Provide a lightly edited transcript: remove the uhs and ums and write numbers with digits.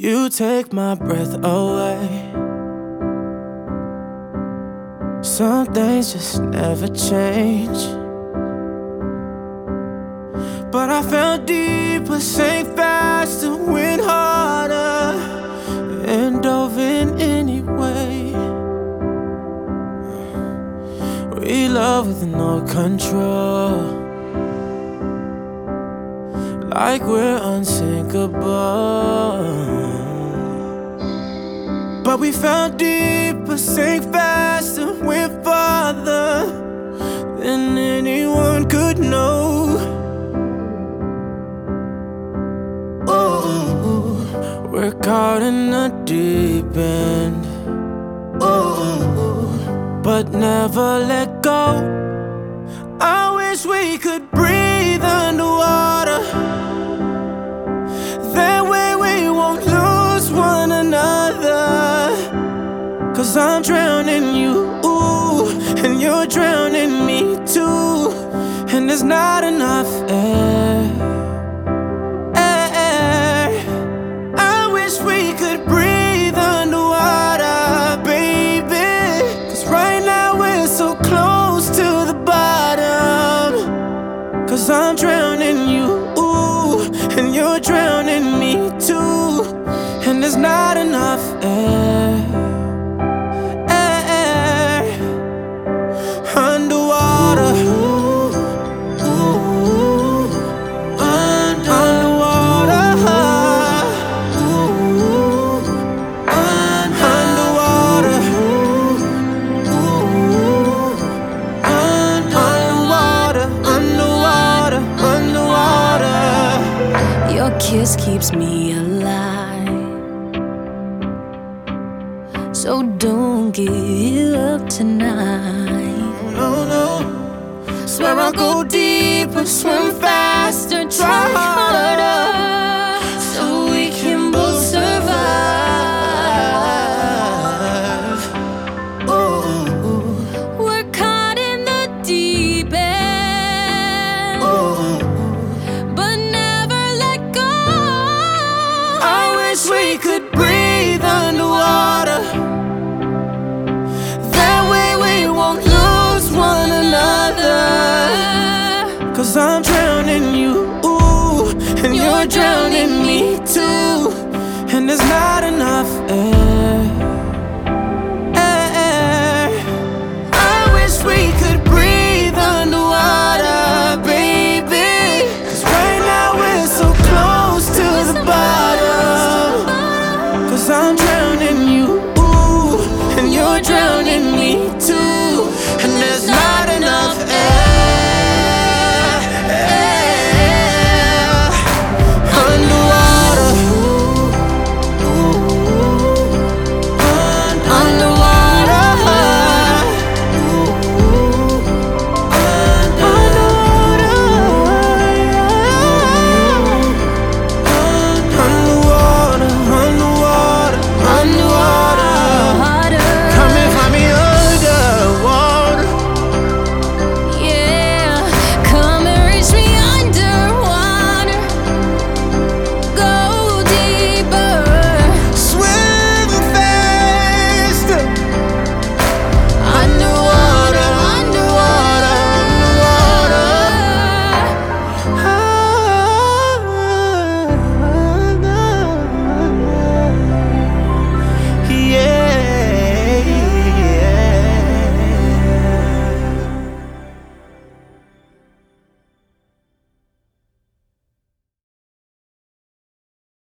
You take my breath away. Some things just never change. But I fell deeper, sank faster, went harder, and dove in anyway. We love with no control, like we're unsinkable. But we fell deeper, sank faster, went farther than anyone could know. Oh, we're caught in the deep end. Oh, but never let go. I wish we could breathe underwater. That way we won't lose one another. 'Cause I'm drowning you, ooh, and you're drowning me too. And there's not enough air. I wish we could breathe underwater, baby. 'Cause right now we're so close to the bottom. 'Cause I'm drowning you, ooh, and you're drowning me too. And there's not enough air. Underwater. Your kiss keeps me alive, so don't give up tonight. No, no. Swear I'll go deeper, swim faster, try harder, so we can both survive. Oh, We're caught in the deep end, but never let go. I wish we could breathe underwater. That way we won't lose one another. 'Cause I'm drowning you, ooh, and you're drowning me